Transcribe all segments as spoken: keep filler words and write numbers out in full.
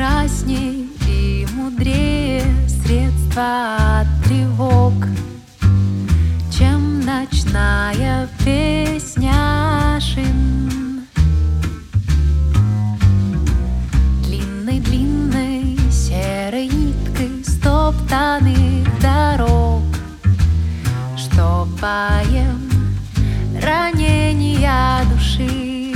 прекрасней и мудрее средства от тревог, чем ночная песня шин. Длинной-длинной серой ниткой стоптанных дорог штопаем ранения души.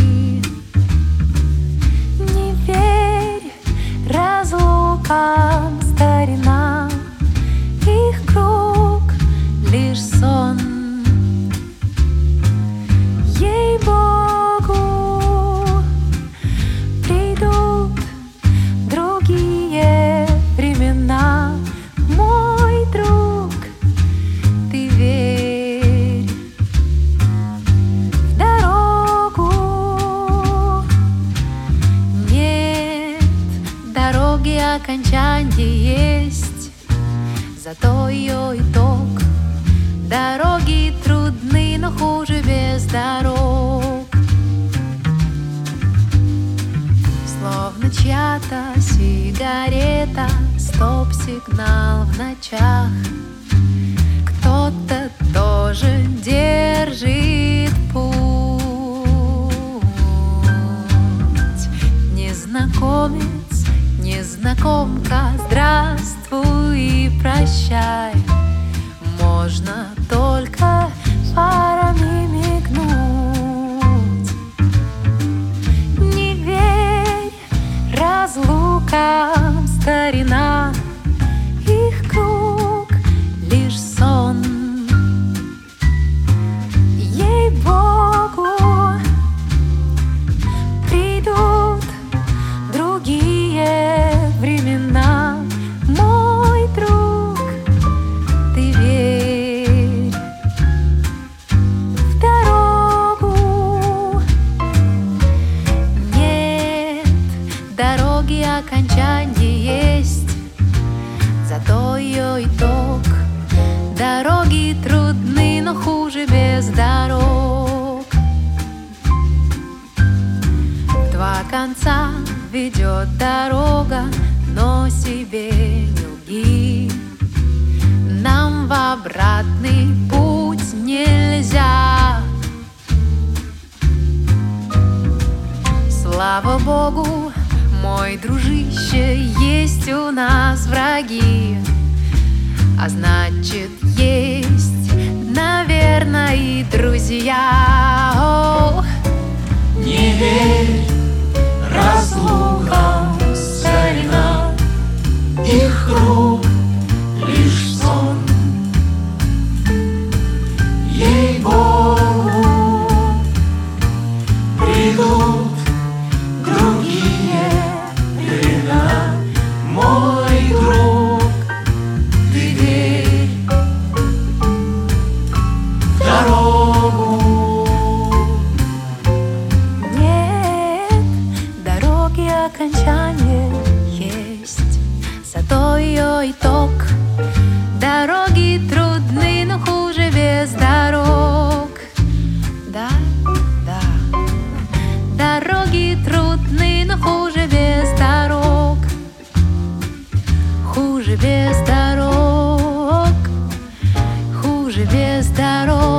Не верь разлукам, старина, их круг лишь сон. Ей-богу, придут другие времена, мой друг, ты верь в дорогу. Нет дороги окончания есть, зато ее итог. Дороги трудны, но хуже без дорог. Словно чья-то сигарета, стоп-сигнал в ночах. Кто-то тоже держит путь. Незнакомец, незнакомка, здравствуй и прощай. Можно только фарами мигнуть. Не верь разлукам, старина, их круг лишь сон. Ей-богу, придут другие времена, мой друг, ты верь в дорогу. Нет дороги окончания есть, зато ее итог. Дороги трудны, но хуже без дорог. В два конца ведет дорога, но себе не лги. Нам в обратный путь нельзя. Слава Богу, мой дружище, есть у нас враги, а значит, есть, наверное, и друзья. О! Не верь разлукам, старина, их круг лишь сон. Ей-богу, придут другие времена, мой друг, ты верь в дорогу. Нет дороги окончания есть, зато ее итог. Дороги трудны, но хуже без дорог. Да, да. Дороги трудны, но хуже без дорог. Хуже без дорог. Хуже без дорог.